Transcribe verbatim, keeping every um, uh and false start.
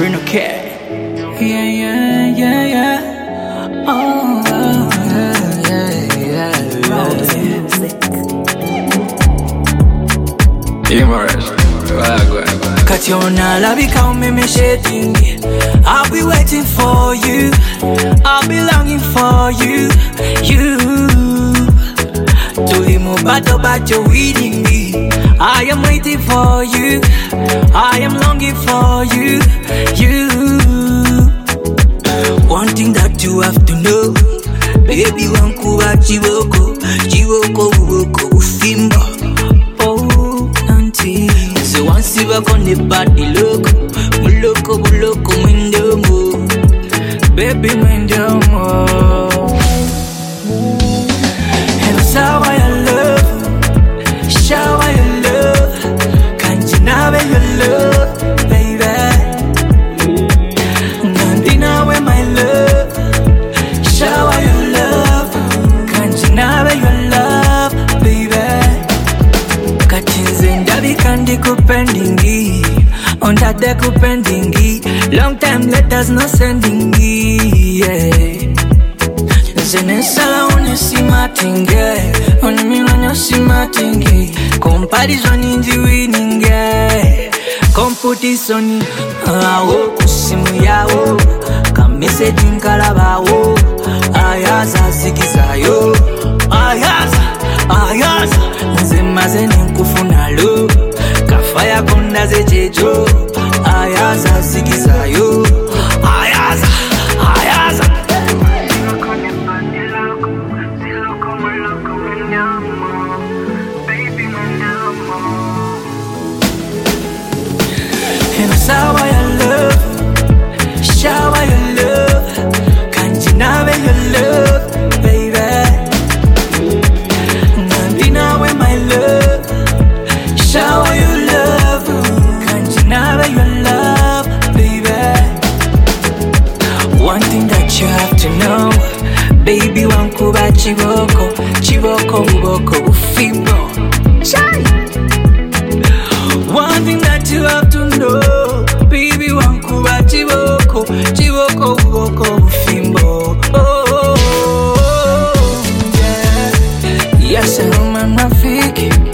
Bruno K. Yeah, yeah, yeah, yeah. Oh, oh yeah, yeah, yeah, yeah. Humorous. Kationa labika umemeshetingi. I'll be waiting for you. I'll be longing for you. You. Tulimu bato bato weeding me. I am waiting for you. I am longing for you. You. One thing that you have to know, baby, wankuwa chiboko, chiboko uboko ufimba. Oh, nanti. So once you back on the body, look, muloko, muloko, mwendomo, baby, mwendomo. And shower your love, shower your love, can't you now your love, baby? Nandina with my love, shower your love, can't you now your love, baby? Katinze ndabi kandi kupendingi, ondade kupendingi, long time letters no sendingi, yeah. Zenesala unesimatinge, onimilonyo simatingi, comparison inji winning, competition, awo kusimu yawo, kamesedi nkalabawo, ayaza zigizayo, ayaza, ayaza, nzemaze ninkufunalo, kafaya konda zejejo, ayaza zigizayo, ayaza, ayaza. And shower your love, shower your love, can't you now your love, baby? Nandina with my love, shower your love, can't you now your love, baby? One thing that you have to know, baby, wankuba chiboko, chiboko uboko ufimbo. One thing that you have to know, baby, wankuba chiboko, chiboko uboko ufimbo. Oh, yeah. Yes, I'm a Rafiki.